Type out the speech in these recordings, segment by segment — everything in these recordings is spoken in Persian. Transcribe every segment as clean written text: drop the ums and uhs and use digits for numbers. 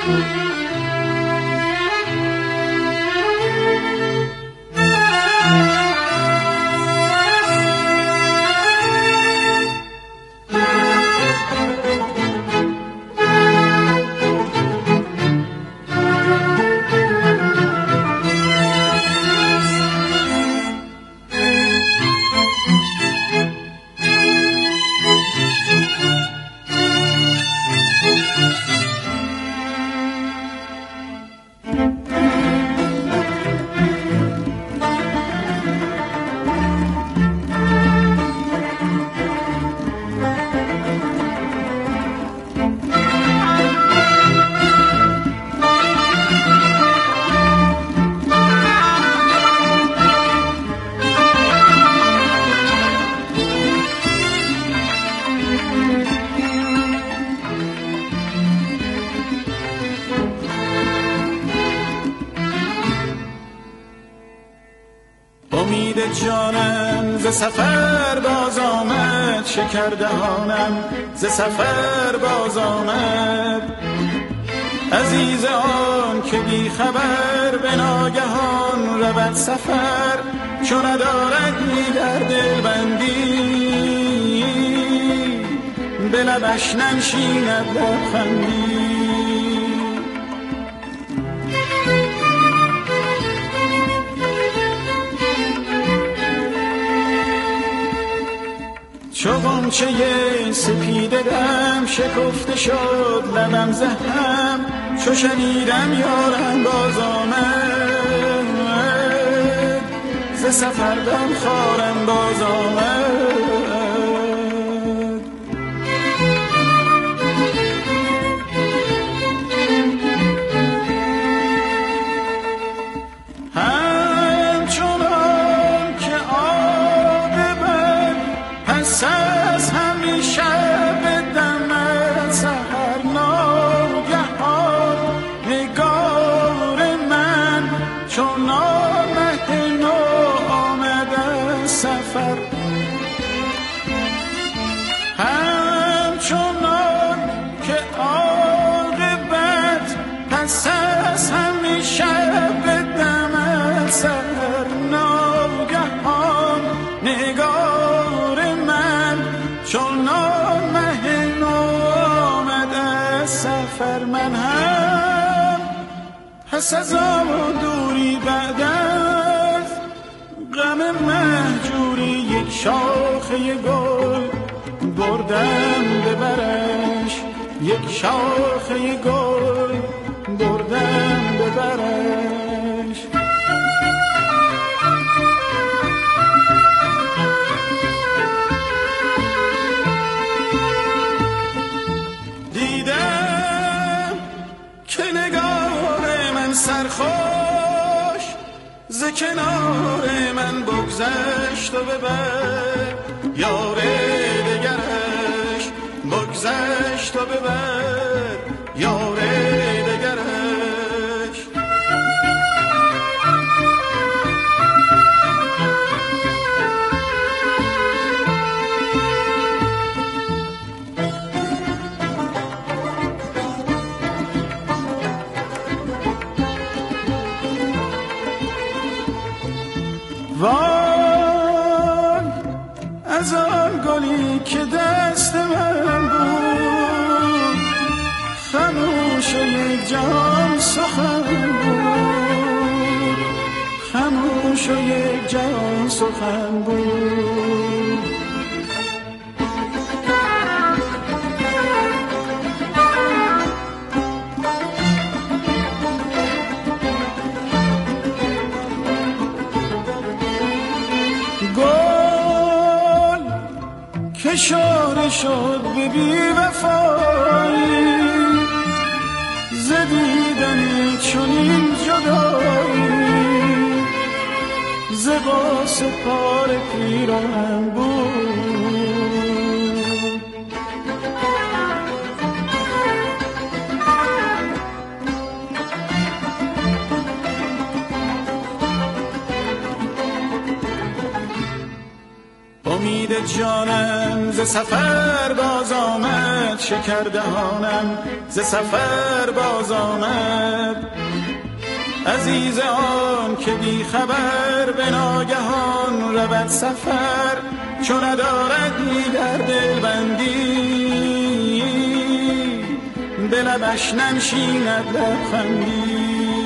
جانم ز سفر باز آمد، شکر دهانم ز سفر باز آمد. عزیز آن که بی خبر به ناگهان رود سفر، چو ندارد در دل بندی به لبش ننشیند لبخندی. چو غنچه سپیده دم شکفته شد لبم ز هم، چو شنیدم یارم باز آمد، ز سفر دم خارم باز آمد. همچنان که عاقبت پس از همیشه به دم سحر ناگهان نگار من چون آمده نو آمده سفر. همچنان که عاقبت پس از همیشه به دم سحر ناگهان نگار من چون مه نو آمده سفر. من هم پس از آن دوری بعد از غم مهجوری یک شاخه گل بردم ببرش، یک شاخه گل بردم ببرش. دیدم که نگار من سرخوش ز کنار من بگذشت و ببر یار دگرش، بگذشت و ببر یار دگرش. وای از آن گلی که دست من بود، خموش یک جهان سخن بود، خموش یک جهان سخن بود. اشاره شد به بی وفایی ز دیدن چنین جدایی، ز باس پار پیراهن بود. امید جانم ز سفر باز آمد، شکردهانم ز سفر باز آمد. عزیز آن که بی خبر به ناگهان رود سفر، چون ندارد در دل بندی به لبش ننشیند لبخندی.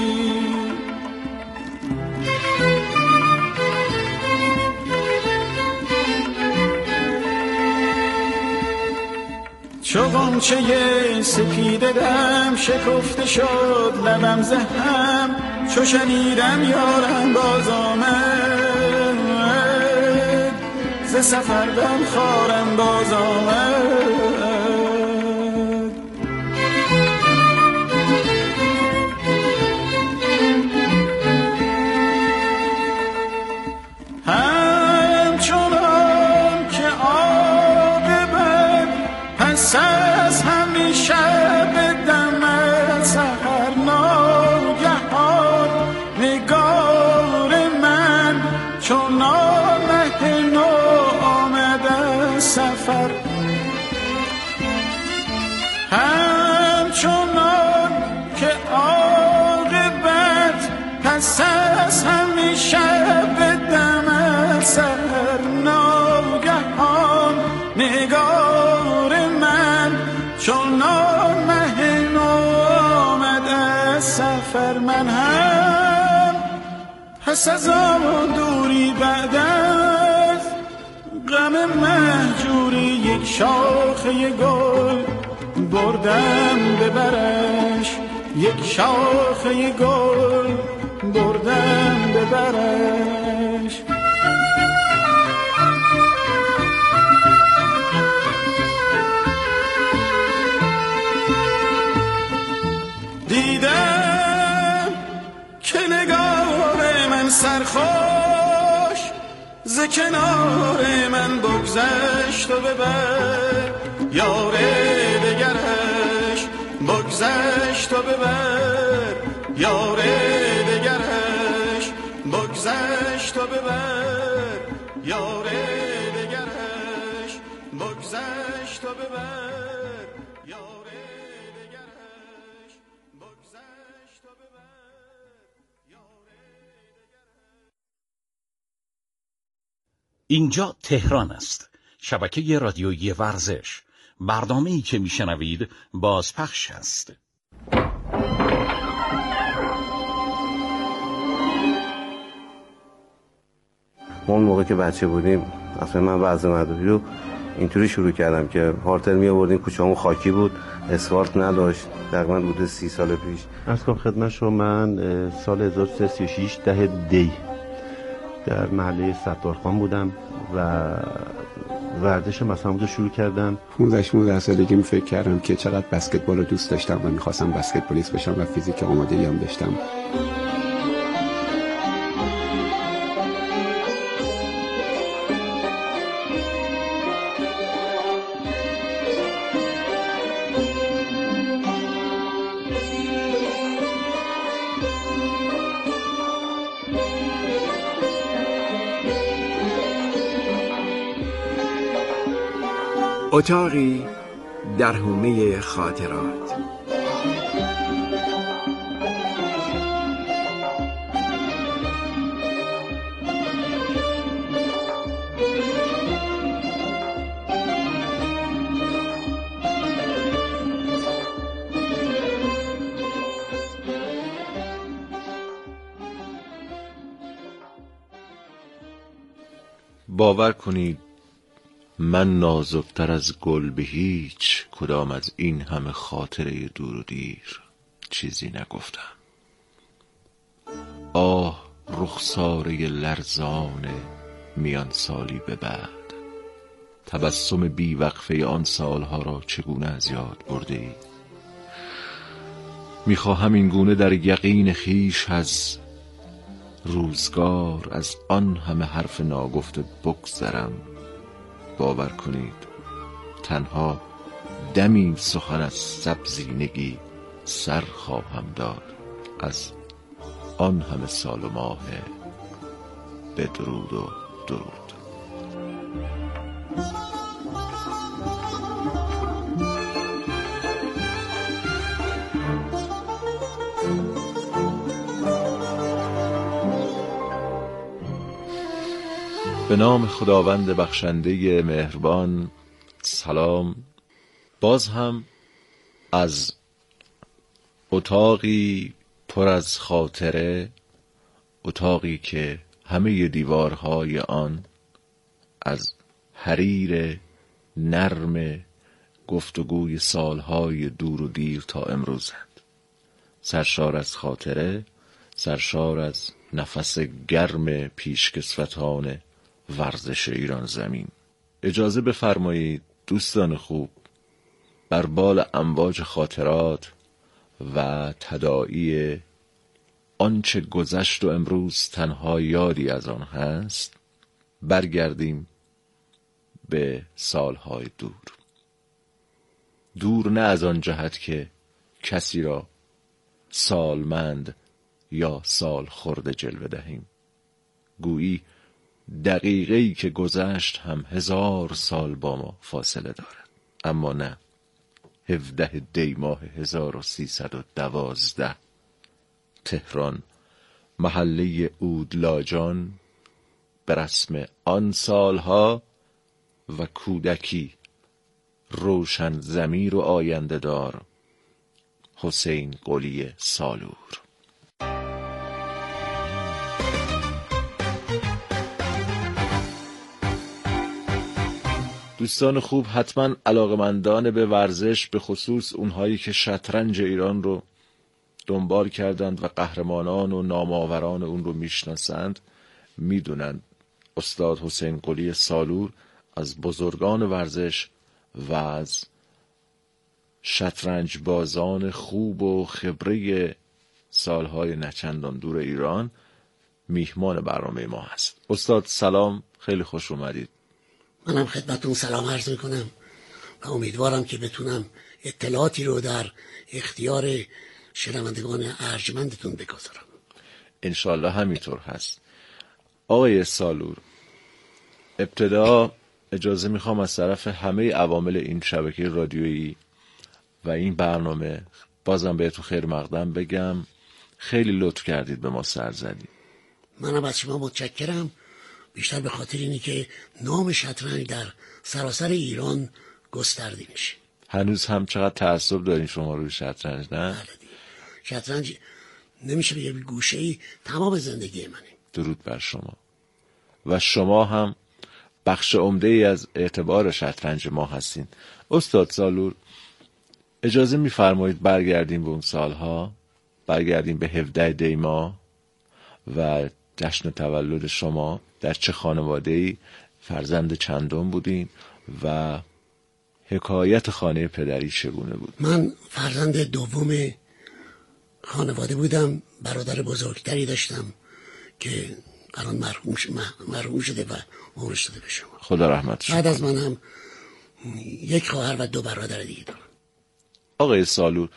چو غنچه سپید دم شکفته شد لبم ز هم، چو شنیدم یارم باز آمد، ز سفر دم خارم باز آمد. همچنان که عاقبت پس از همیشه به دم سحر ناگهان نگار من چون آمد نو آمده سفر. همچنان که عاقبت پس از همیشه به دم سحر ناگهان نگار من چون مه نو آمد از سفر. من هم پس از آن دوری بعد از غم مهجوری یک شاخه گل بردم ببرش، یک شاخه گل بردم ببرش. دیدم که نگار من سرخوش ز کنار من بگذشت و ببر یار دگرش، بگذشت و ببر یار دگرش، بگذشت و ببر یار دگرش، بگذشت و ببر یار دگرش، بگذشت و ببر یار دگرش. اینجا تهران است، شبکه رادیویی ورزش. برنامه‌ای که میشنوید بازپخش است. ما اون موقع که بچه بودیم اصلا من وضع مداری رو اینطوری شروع کردم که هارتل می آوردیم، کوچه‌مون خاکی بود، اسفالت نداشت، تقریبا بوده 30 سال پیش. عرض کنم خدمت شما من سال 1336 ده دی در محله ستارخان بودم و ورزش مثلا رو شروع کردم. 15 سالگی فکر کردم که چقدر بسکتبال رو دوست داشتم و می‌خواستم بسکتبالیست بشم و فیزیک آمادگی هم داشتم. اتاقی در حومه خاطرات. باور کنید من نازکتر از گل به هیچ کدام از این همه خاطره دور و دیر چیزی نگفتم. آه رخساره لرزان میان سالی به بعد، تبسم بی وقفه آن سالها را چگونه از یاد برده ای؟ میخواهم این گونه در یقین خیش از روزگار از آن همه حرف ناگفته بگذرم. باور کنید تنها دمی سخن از سبزینگی سر خواهم داد از آن همه سال و ماه بدرود و درود. به نام خداوند بخشنده مهربان. سلام. باز هم از اتاقی پر از خاطره، اتاقی که همه دیوارهای آن از حریر نرم گفتگوی سالهای دور و دیر تا امروزند، سرشار از خاطره، سرشار از نفس گرم پیشکسوتان ورزش ایران زمین. اجازه بفرمایید دوستان خوب، بر بال امواج خاطرات و تداعی آنچه گذشت و امروز تنها یادی از آن هست، برگردیم به سالهای دور نه از آن جهت که کسی را سالمند یا سال خورده جلوه دهیم، گویی دقیقه‌ای که گذشت هم 1000 سال با ما فاصله دارد. اما نه، 17 دی ماه 1312 تهران، محله اودلاجان، به رسم آن سالها و کودکی روشن ضمیر و آینده دار حسین قلی سالور. دوستان خوب، حتما علاقمندان به ورزش، به خصوص اونهایی که شطرنج ایران رو دنبال کردند و قهرمانان و نامآوران اون رو میشناسند، میدونند استاد حسین قلی سالور از بزرگان ورزش و از شطرنج بازان خوب و خبره سالهای نچندان دور ایران میهمان برنامه ما هست. استاد سلام، خیلی خوش اومدید. منم خدمتون سلام عرض میکنم و امیدوارم که بتونم اطلاعاتی رو در اختیار شنوندگان ارجمندتون بگذارم. انشالله همینطور هست. آقای سالور، ابتدا اجازه میخوام از طرف همه عوامل این شبکه رادیویی و این برنامه بازم بهتون خیر مقدم بگم، خیلی لطف کردید به ما سر زدید. منم از شما متشکرم، بیشتر به خاطر اینی که نام شطرنج در سراسر ایران گسترده میشه. هنوز هم چقدر تعصب دارین شما روی شطرنج، نه؟ بله دیگه. شطرنج نمیشه به یه گوشه‌ای تمام زندگی منه. درود بر شما. و شما هم بخش عمده‌ای از اعتبار شطرنج ما هستین. استاد سالور، اجازه میفرمایید برگردیم به اون سالها، برگردیم به 17 دی ماه و جشن تولد شما. در چه خانواده‌ای فرزند چندم بودین و حکایت خانه پدری چگونه بود؟ من فرزند دوم خانواده بودم. برادر بزرگتری داشتم که الان مرحوم شده و عمرش داده به شما. خدا رحمت شما. بعد از من هم یک خواهر و 2 برادر دیگه دارم. آقای سالور،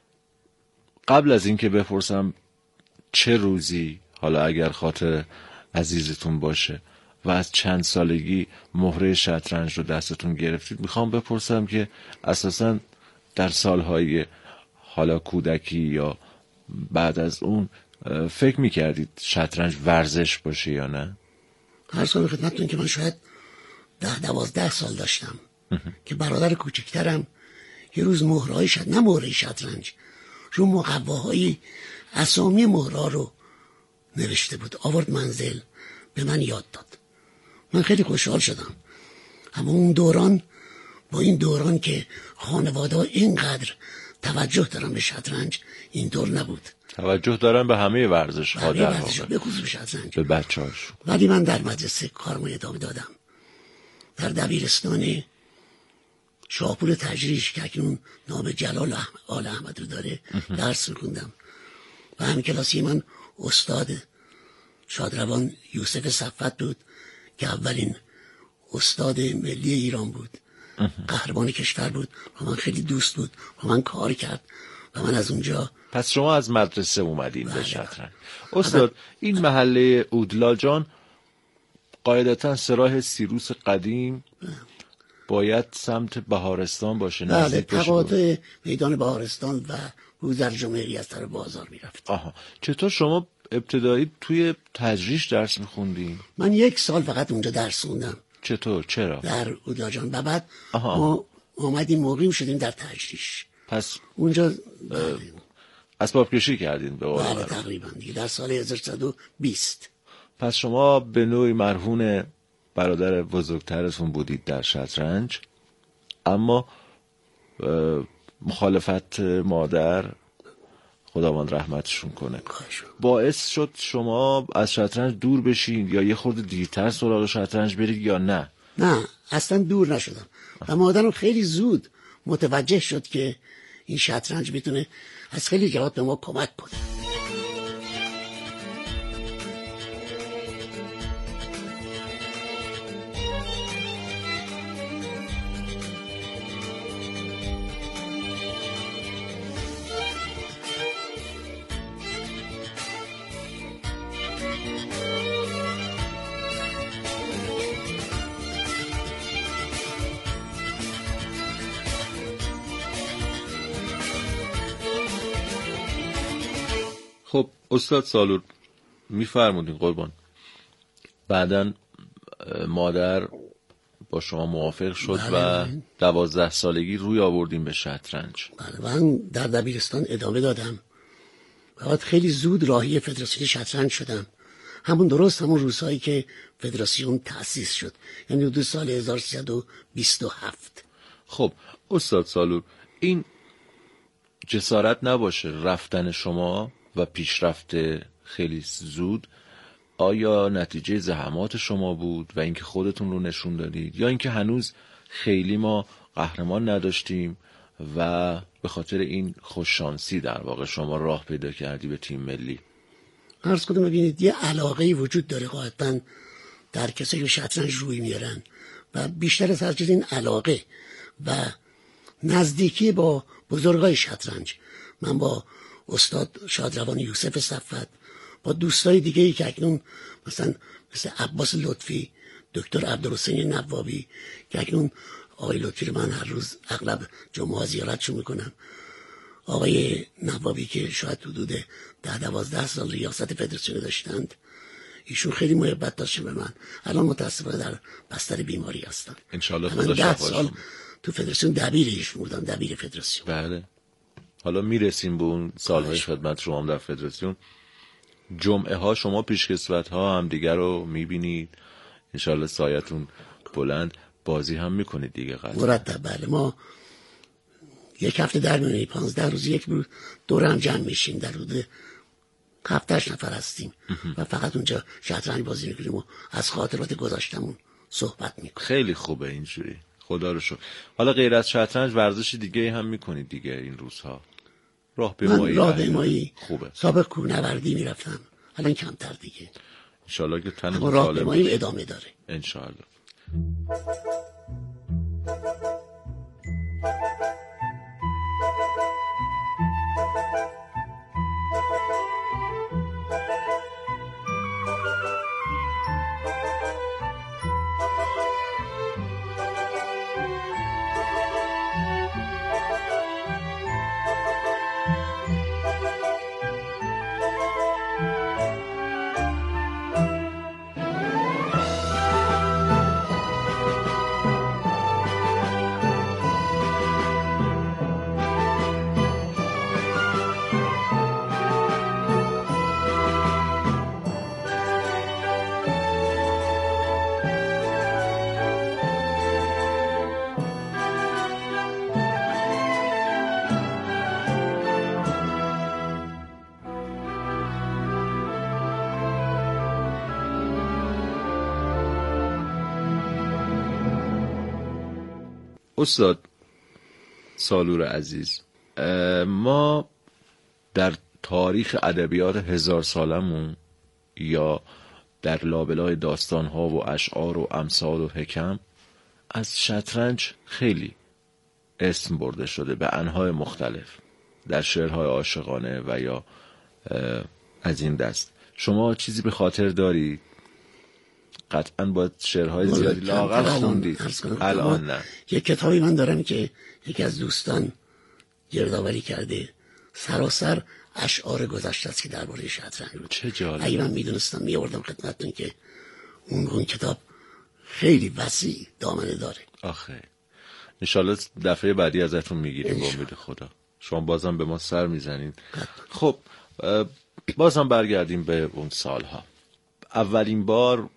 قبل از اینکه بپرسم چه روزی، حالا اگر خاطر عزیزتون باشه، و از چند سالگی مهره شطرنج رو دستتون گرفتید، میخوام بپرسم که اساساً در سالهای حالا کودکی یا بعد از اون فکر میکردید شطرنج ورزش باشه یا نه؟ هر سال خدمتتون که من شاید 10-12 سال داشتم که برادر کوچکترم یه روز مهرهای نه مهره شطرنج، رو مقواهای اسامی مهرها رو نوشته بود، آورد منزل به من یاد داد. من خیلی خوشحال شدم. اما اون دوران با این دوران که خانواده ها اینقدر توجه دارن به شطرنج، اینطور نبود. توجه دارن به همه ورزش ها، در واقع به خصوص شطرنج، به بچه‌هاش. ولی من در مدرسه کارمو ادامه دادم. در دبیرستان شاهپور تجریش که اکنون نام جلال آل احمد رو داره درس می‌خوندم و همین کلاسی من استاد شادروان یوسف صفت بود که اولین استاد ملی ایران بود، قهرمان کشور بود و من خیلی دوست بود و من کار کرد و من از اونجا. پس شما از مدرسه اومدین به شطرنج. استاد، این محله اودلاجان قاعدتا سراح سیروس قدیم باید سمت بهارستان باشه، بله، تقاطع میدان بهارستان و گوزر جمهوری از طرف بازار میرفت. آها، چطور شما ابتدایی توی تجریش درس میخوندی؟ من 1 سال فقط اونجا درس خوندم. چطور؟ چرا؟ در اوداجان. و بعد ما آمدیم مقیم شدیم در تجریش. پس اونجا اسباب کشی کردین به قول بله تقریبا دیگه در سال 1320. پس شما به نوعی مرهون برادر بزرگترتون بودید در شطرنج، اما مخالفت مادر خداوند رحمتشون کنه باعث شد شما از شطرنج دور بشین یا یه خورده دیرتر سراغ شطرنج برید یا نه؟ نه اصلا دور نشدم و مادرم خیلی زود متوجه شد که این شطرنج میتونه از خیلی جهات به ما کمک کنه. خب استاد سالور میفرمودین قربان، بعدن مادر با شما موافق شد و 12 سالگی روی آوردیم به شطرنج. بله من در دبیرستان ادامه دادم و بعد خیلی زود راهی فدراسیون شطرنج شدم، همون روزهایی که فدراسیون تأسیس شد، یعنی دو سال 1327. خب استاد سالور، این جسارت نباشه رفتن شما و پیشرفت خیلی زود آیا نتیجه زحمات شما بود و اینکه خودتون رو نشون دادید، یا اینکه هنوز خیلی ما قهرمان نداشتیم و به خاطر این خوششانسی در واقع شما راه پیدا کردی به تیم ملی؟ عرض کنم ببینید یه علاقه‌ای وجود داره قاعدتاً در کسایی که شطرنج روی میارن و بیشتر از هر چیز این علاقه و نزدیکی با بزرگای شطرنج. من با استاد شادروان یوسف صفت، با دوستای دیگه‌ای که اکنون مثل عباس لطفی، دکتر عبدالحسین نوابی که اکنون آقای لطفی رو من هر روز اغلب جمعه زیارتشون میکنم، آقای نوابی که شاید حدود 10-12 سال ریاست فدراسیون داشتند، ایشون خیلی محبت داشتن به من. الان متاسفانه در بستر بیماری هستن. انشالله خدا شفا 10 سال تو فدراسیون دبیر ایشون بودم، دبیر فدراسیون. بله. حالا میرسیم به اون سالهای خدمت شما در فدراسیون. جمعه ها شما پیشکسوت ها هم دیگر رو میبینید، انشالله سایتون بلند، بازی هم میکنید دیگه قطعا مرتب. بله ما یک هفته در میونیم 15 روز یک دور هم جمع میشیم، در حدود 7-8 نفر هستیم و فقط اونجا شطرنج بازی میکنیم و از خاطرات گذشتمون صحبت میکنیم. خیلی خوبه اینجوری، خدا رو شکر. حالا غیر از شطرنج ورزش دیگه هم میکنید دیگه این روزها؟ راهپیمایی خوبه. سابق کوهنوردی میرفتم، الان کمتر دیگه. انشالله که تن راهپیمایی ادامه داره انشالله. استاد سالور عزیز، ما در تاریخ ادبیات 1000 سالمون یا در لابلای داستان‌ها و اشعار و امثال و حکم از شطرنج خیلی اسم برده شده به انواع مختلف، در شعرهای عاشقانه و یا از این دست. شما چیزی به خاطر دارید؟ قطعاً با شعرهای زیادی لااقل خوندید. الان نه. یک کتابی من دارم که یکی از دوستان گردآوری کرده، سراسر اشعار گذشته است که درباره شطرنج بود. چه جالب. اگه من میدونستم میآوردم خدمتتون که اون کتاب خیلی وسیع دامنه داره. آخه انشالله دفعه بعدی ازتون میگیریم با امید خدا. شما بازم به ما سر میزنید. خب بازم برگردیم به اون سالها. اولین بار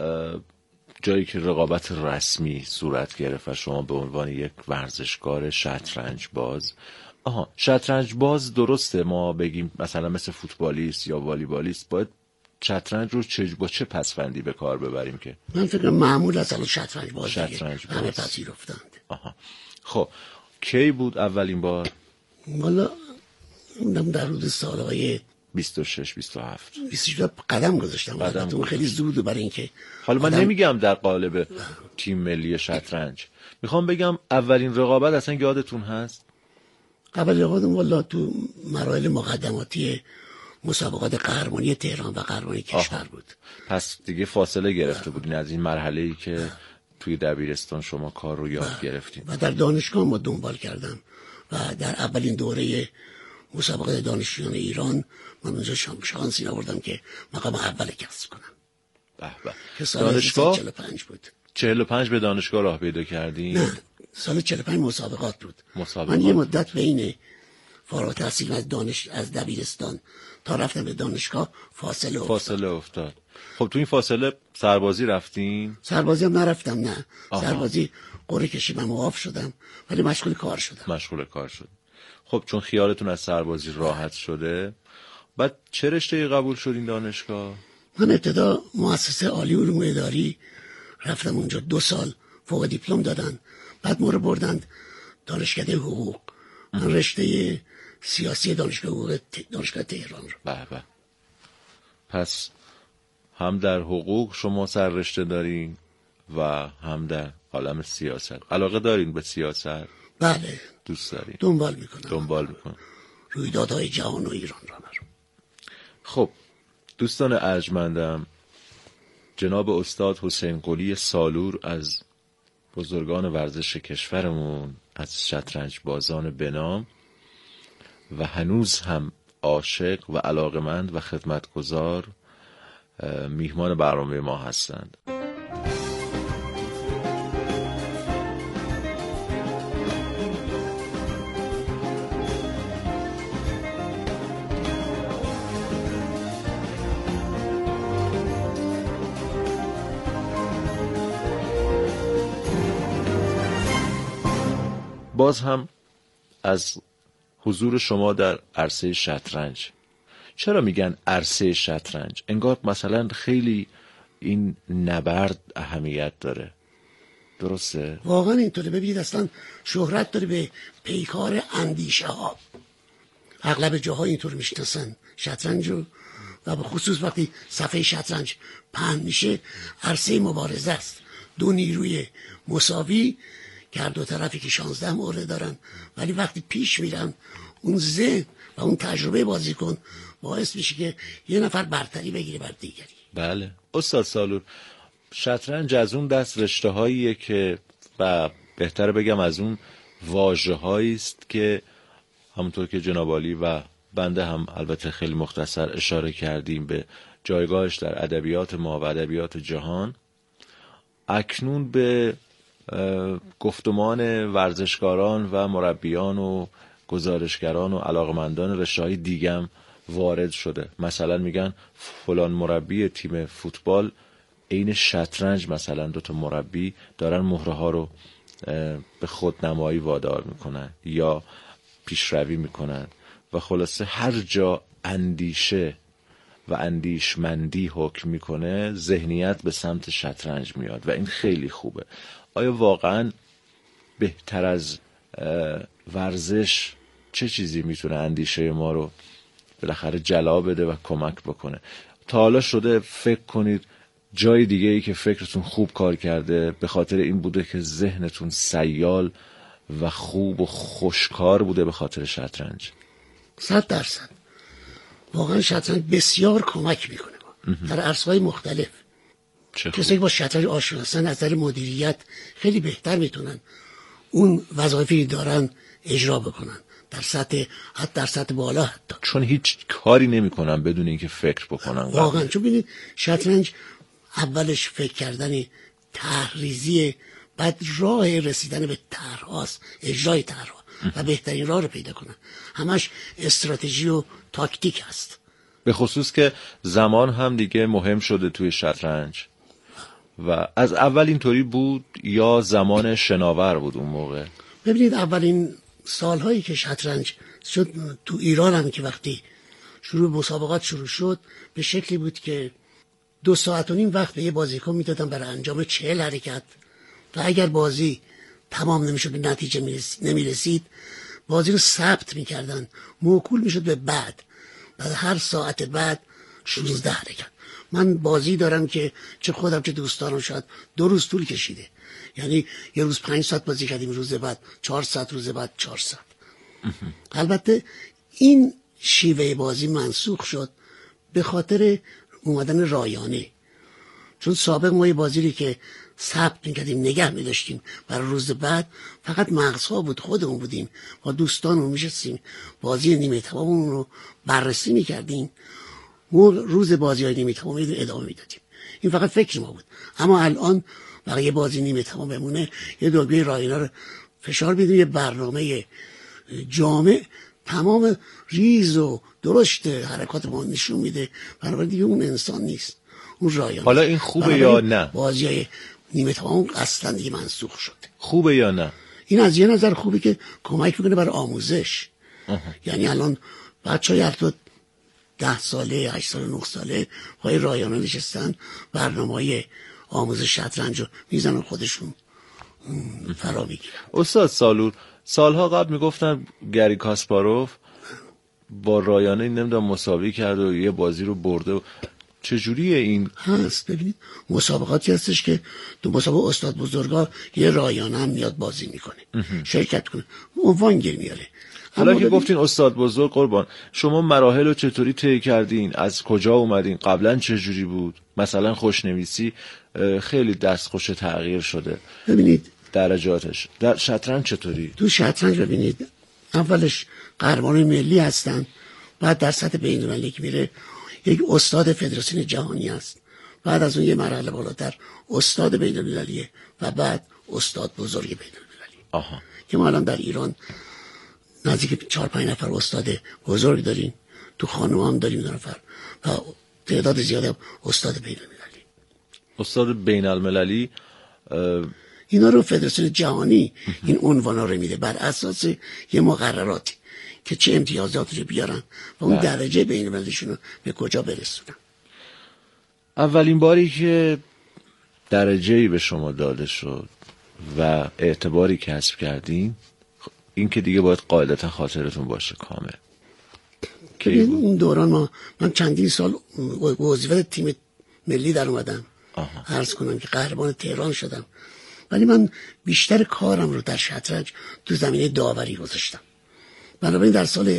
جایی که رقابت رسمی صورت گرفت و شما به عنوان یک ورزشکار شطرنج باز، شطرنج باز درسته ما بگیم مثلا مثل فوتبالیست یا والیبالیست باید شطرنج رو با چه پسوندی به کار ببریم؟ که من فکر معمول است الان شطرنج باز همه پذیرفتند. خب کی بود اولین بار؟ والا در حدود سالهای 26 27 قدم گذاشتم. خیلی زوده برای اینکه حالا من نمیگم در قالب تیم ملی شطرنج، میخوام بگم اولین رقابت اصلا یادتون هست؟ اولین رقابت والا تو مراحل مقدماتی مسابقات قهرمانی تهران و قهرمانی کشور بود. پس دیگه فاصله گرفته بودین از این مرحله‌ای که توی دبیرستان شما کار رو یاد گرفتین. و در دانشگاه ما دنبال کردم و در اولین دوره مسابقات دانشجویان ایران من اونجا شانسی آوردم که مقام اول کسب کنم. به که سال 45 بود. 45 به دانشگاه راه پیدا کردین؟ نه، سال 45 مسابقات بود. من یه مدت بین فارغ التحصیل از دبیرستان تا رفتم به دانشگاه فاصله افتاد. خب تو این فاصله سربازی رفتین؟ سربازی هم نرفتم. نه. سربازی قرعه کشیدم، معاف شدم، ولی مشغول کار شد. خب چون خیالتون از سربازی راحت شده، بعد چه رشته قبول شدین دانشگاه؟ من ابتدا مؤسسه عالی علوم اداری رفتم، اونجا 2 سال فوق دیپلم دادن، بعد ما رو بردند دانشکده حقوق. من رشته سیاسی دانشگاه تهران رو. به. پس هم در حقوق شما سر رشته دارین و هم در عالم سیاست. علاقه دارین به سیاست؟ بله. دوست دارین؟ دنبال میکنم. رویدادهای جهان و ایران را برم. خب دوستان ارجمندم، جناب استاد حسین قلی سالور از بزرگان ورزش کشورمون، از شطرنج بازان بنام و هنوز هم عاشق و علاقمند و خدمتگزار، میهمان برنامه ما هستند. باز هم از حضور شما در عرصه شطرنج. چرا میگن عرصه شطرنج؟ انگار مثلا خیلی این نبرد اهمیت داره. درسته؟ واقعا اینطوره. ببینید اصلا شهرت داره به پیکار اندیشه ها. اغلب جاها اینطور میشناسن شطرنج رو، و به خصوص وقتی صفحه شطرنج پهن میشه عرصه مبارزه است. 2 نیروی مساوی که هر دو طرفی که 16 مهره دارن، ولی وقتی پیش میرن اون ذهن و اون تجربه بازیکن باعث میشه که یه نفر برتری بگیره بر دیگری. بله استاد سالور، شطرنج از اون دست رشته هاییه که و بهتره بگم از اون واژه هایی است که همونطور که جناب عالی و بنده هم البته خیلی مختصر اشاره کردیم به جایگاهش در ادبیات ما و ادبیات جهان، اکنون به گفتمان ورزشکاران و مربیان و گزارشگران و علاقمندان رشته‌های دیگه وارد شده. مثلا میگن فلان مربی تیم فوتبال عین شطرنج مثلا 2 تا مربی دارن مهره ها رو به خودنمایی وادار میکنن یا پیشروی میکنن و خلاصه هر جا اندیشه و اندیشمندی حکم میکنه ذهنیت به سمت شطرنج میاد و این خیلی خوبه. آیا واقعا بهتر از ورزش چه چیزی میتونه اندیشه ما رو بالاخره جلا بده و کمک بکنه؟ تا حالا شده فکر کنید جای دیگه ای که فکرتون خوب کار کرده به خاطر این بوده که ذهنتون سیال و خوب و خوشکار بوده به خاطر شطرنج؟ 100%. واقعا شطرنج بسیار کمک میکنه در عرصه‌های مختلف. کسایی با شطرنج آشنا هستن از نظر مدیریت خیلی بهتر میتونن اون وظایفی دارن اجرا بکنن. در سطح بالا حتی. چون هیچ کاری نمی‌کنن بدون اینکه فکر بکنن. واقعا چون ببینید شطرنج اولش فکر کردن تحریزیه، بعد راه رسیدن به طرح‌هاست، اجرای طرح‌ها و بهترین راه رو پیدا کنن. همش استراتژی و تاکتیک هست. به خصوص که زمان هم دیگه مهم شده توی شطرنج و از اول اینطوری بود یا زمان شناور بود اون موقع؟ ببینید اولین سالهایی که شطرنج شد تو ایران هم که وقتی مسابقات شروع شد به شکلی بود که 2.5 ساعت وقت به یه بازیکن میدادن برای انجام 40 حرکت و اگر بازی تمام نمیشد به نتیجه نمیرسید بازی رو ثبت میکردن، موکول میشد به بعد هر ساعت بعد 16 حرکت. من بازی دارم که چه خودم چه دوستانم شاید 2 روز طول کشیده، یعنی یه روز 5 ساعت بازی کردیم، روز بعد 4 ساعت، روز بعد 4 ساعت. البته این شیوه بازی منسوخ شد به خاطر اومدن رایانه، چون سابق ما یه بازی که ثبت میکردیم نگه میداشتیم برای روز بعد فقط مغزها بود، خودمون بودیم با دوستانمون میشستیم بازی نیمه تمام رو بررسی میکردیم، روز بازی های نیمه تمام ادامه میدادیم. این فقط فکر ما بود. اما الان برای یه بازی نیمه تمام بمونه یه دوربین رایانه رو فشار میدیم، یه برنامه جامع تمام ریز و درشت حرکات ما نشون میده، بنابراین دیگه اون انسان نیست، اون رایانه. حالا این خوبه یا نه؟ بازی های نیمه تمام اصلا دیگه منسوخ شده. خوبه یا نه؟ این از یه نظر خوبه که کمک میکنه برای آموزش. یعنی الان بچه‌های حتی 10 ساله 8 ساله 9 ساله پای رایانه نشستن، برنامه‌های آموزش شطرنج رو میزنن خودشون فرا میگیرن. استاد سالور سالها قبل میگفتن گری کاسپاروف با رایانه نمیدونم مساوی کرد و یه بازی رو برده و چجوریه این هست؟ ببینید مسابقاتی هستش که تو مسابقه استاد بزرگا یه رایانه هم میاد بازی میکنه، شرکت کنه، عنوان گیر میاره. حالا که گفتین استاد بزرگ، قربان شما مراحل رو چطوری طی کردین؟ از کجا اومدین؟ قبلا چجوری بود؟ مثلا خوشنویسی خیلی دستخوش تغییر شده، ببینید درجاتش. در شطرنج چطوری؟ تو شطرنج ببینید اولش قهرمان ملی هستن، بعد در سطح بین‌المللی که میره یک استاد فدراسیون جهانی است، بعد از اون یه مرحله بالاتر استاد بین‌المللیه و بعد استاد بزرگ بین‌المللی. که ما الان در ایران نزدیک 4-5 نفر استاد بزرگ داریم، تو خانم هم داریم 2 نفر و تعداد زیادی هم استاد بین‌المللی. استاد بین‌المللی اینا رو فدراسیون جهانی این عنوانا رو میده بر اساس یه مقرراتی که چه امتیازاتی رو بیارن و اون درجه بین‌المللیشون رو به کجا برسونن. اولین باری که درجه‌ای به شما داده شد و اعتباری کسب کردین، این که دیگه باید قاعدتا خاطرتون باشه کامل. که اون دوران من چندین سال وظیفه تیم ملی در اومدم، عرض کنم که قهرمان تهران شدم، ولی من بیشتر کارم رو در شطرنج تو زمینه داوری گذاشتم. بنابراین در سال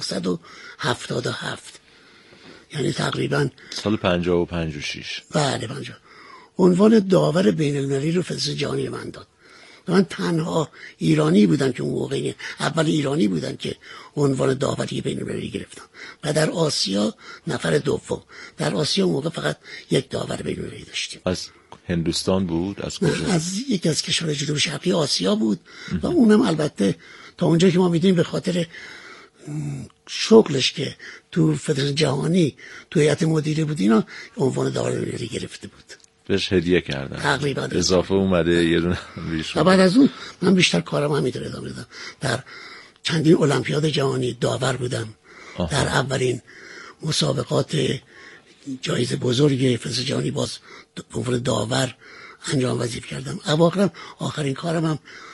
1977 یعنی تقریبا سال 50 و 56 بله 50 عنوان داور بین‌المللی رو فدراسیون جهانی من داد. من تنها ایرانی بودم که اون موقع اول ایرانی بودم که عنوان داوری بین‌المللی گرفتم و در آسیا نفر دوم. در آسیا اون موقع فقط یک داور بین‌المللی داشتیم. از هندوستان بود؟ از کجا؟ از یکی از کشورهای جنوب شرقی آسیا بود و اونم البته تا اونجایی که ما میدونیم به خاطر شغلش که تو فدراسیون جهانی تو هیئت مدیره بود اینا عنوان داور بین‌المللی گرفته بود، بهش هدیه کردن تقریبا اضافه اومده یه دونه و بعد از اون من بیشتر کارم همینطور ادامه دادم. در چندین المپیاد جهانی داور بودم. در اولین مسابقات جایزه بزرگ فدراسیون جهانی باز به عنوان داور انجام وظیفه کردم. آخرین کارم هم